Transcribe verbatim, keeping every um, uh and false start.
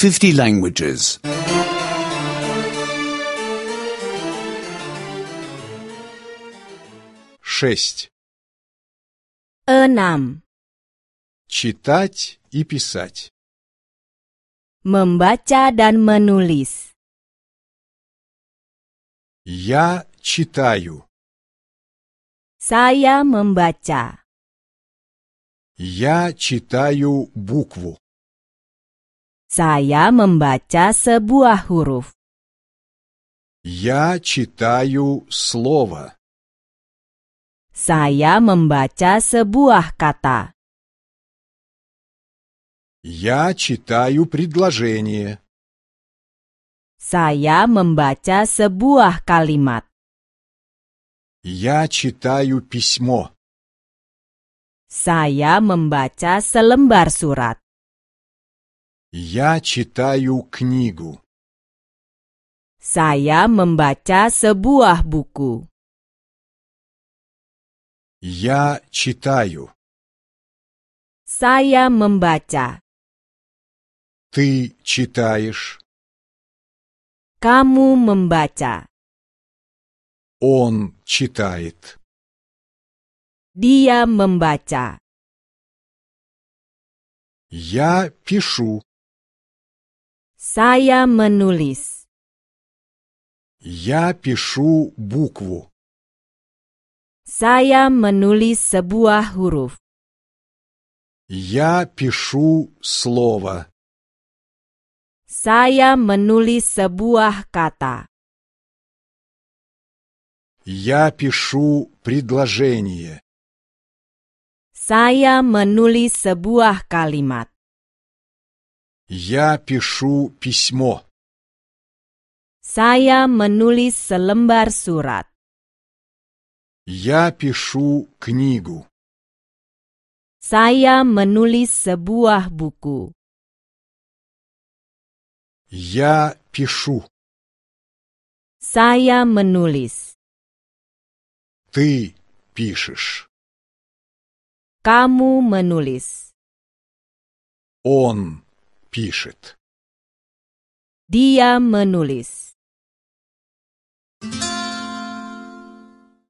fifty languages. Шесть. Enam. Читать и писать. Membaca dan menulis. Я читаю. Saya membaca. Я читаю букву. Saya membaca sebuah huruf. Я читаю слово. Saya membaca sebuah kata. Я читаю предложение. Saya membaca sebuah kalimat. Я читаю письмо. Saya membaca selembar surat. Я читаю книгу. Saya membaca sebuah buku. Я читаю. Saya membaca. Ты читаешь. Kamu membaca. Он читает. Dia membaca. Я пишу. Saya menulis. Я пишу букву. Saya menulis sebuah huruf. Я пишу слово. Saya menulis sebuah kata. Я пишу предложение. Saya menulis sebuah kalimat. Я пишу письмо. Saya menulis selembar surat. Я пишу книгу. Saya menulis sebuah buku. Я пишу. Saya menulis. Ты пишешь. Kamu menulis. Он пишет. Dia menulis.